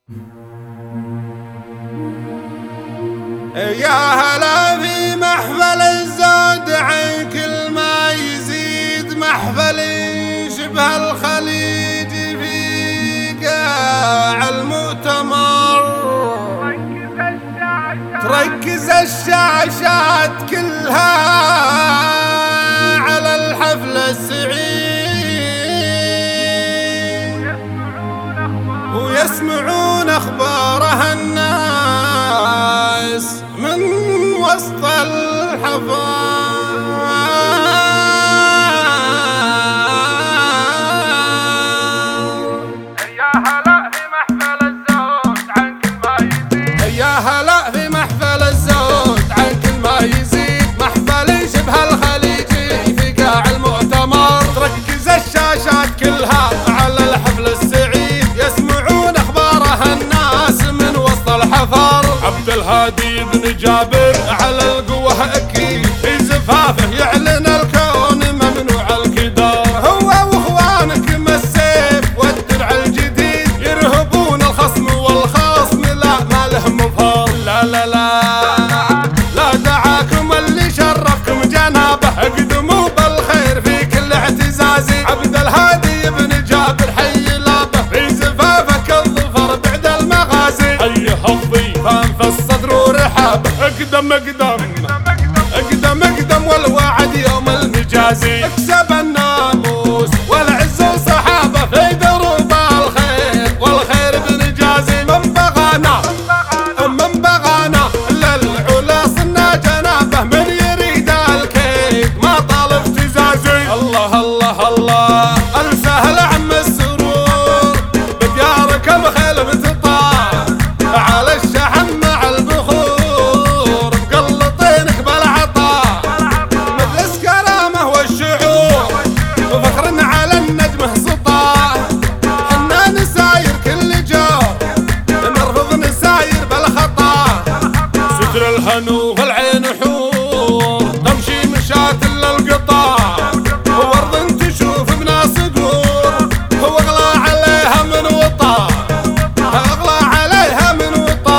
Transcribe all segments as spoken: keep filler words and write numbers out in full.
يا هلا في محفل الزود عن كل ما يزيد، محفل شبه الخليج في قاع المؤتمر. تركز الشاشات كلها على الحفل السعيد، ويسمعون أخبارها الناس من وسط الحفاظ. يا هلا في محفل الزود عن كل ما يزيد، يا هلا في محفل الزود عن كل ما يزيد، محفل شبه الخليجي في قاع المؤتمر. تركز الشاشات كلها على الحفل السعيد، يسمعون أخبارها الناس من وسط الحفر. عبد الهادي بن جابر على القوة أكيد، في زفافه يعلن الكون ممنوع الكدار. هو واخوانك من السيف والدرع الجديد، يرهبون الخصم والخصم لا ما له مفر. لا لا لا لا دعاكم اللي شرفكم جنابه، اقدموا بالخير في كل اعتزاز. عبد الهادي بن جابر حي لابه، في زفافك الظفر بعد المغازي. ايها الضيفان في الصدر ورحابه، اقدم اقدم اقدم اقدم والوعد يوم المجازي. اكسب الناموس والعز وصحابه في دروب الخير، والخير بنجازي. من بغانا من بغانا للعلا صرنا جنابه، من يريد الكيد ما طال افتزازي. الله الله الله السهل عم السرور، بديارك الخيل بتطار على الشحن مع البخور، مقلطينك بالعطاء مجلس كرامه والشعور، وفخرنا على النجمه سطاع. حنا نساير كل جور، نرفض نساير بالخطا. ستر الهنو والعين حور، تمشي مشاة للقطاع، وورد تشوف بناس قور، هو اغلى عليها من وطا، اغلى عليها من وطا.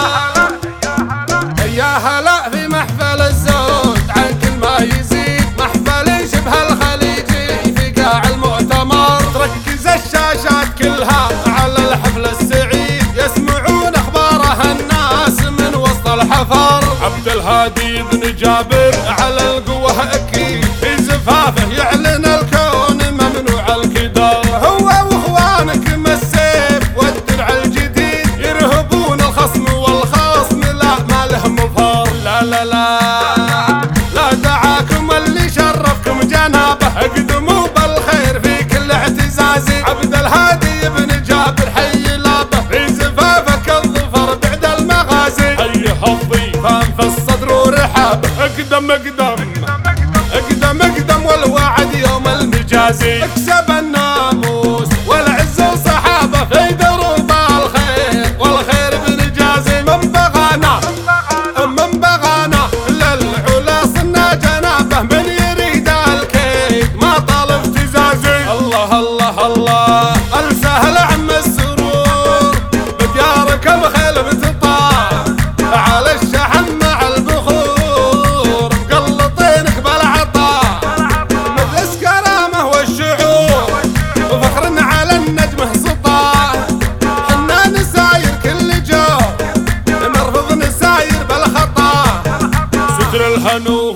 يا هلا في محفل الزود عن كل ما يزيد، محفل شبه الخليجي في قاع المؤتمر. تركز الشاشات كلها على الحفل السعيد، يسمعون اخبارها الناس من وسط الحفر. عبد الهادي بن جابر على القوة اكيد، في زفافه يعلن الكون ممنوع الكدار. هو واخوانك من السيف والدرع الجديد، يرهبون الخصم والخصم لا ما له مفر. لا لا لا لا دعاكم اللي شرفكم جنابه، اقدموا بالخير في كل اعتزاز. عبد الهادي بن جابر حي لابه، في زفافك الظفر بعد المغازي. ايها الضيفان في الصدر ورحابه، اقدم اقدم اقدم اقدم والوعد يوم المجازي. اكسب الناموس والعز وصحابه في دروب الخير، والخير بنجازي. من بغانا من بغانا للعلا صرنا جنابه، من يريد الكيد ما طال افتزازي. الله الله الله السهل عم السرور، بديارك الخيل بتطار على الشحن مع البخور، مقلطينك بالعطاء مجلس كرامه والشعور، وفخرنا على النجمه سطاع. حنا نساير كل جور، نرفض نساير بالخطا. ستر الهنو